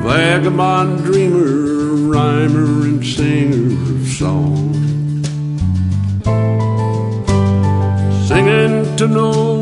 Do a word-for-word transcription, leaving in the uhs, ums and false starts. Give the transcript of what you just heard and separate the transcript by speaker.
Speaker 1: vagabond dreamer, rhymer and singer of song, singing to no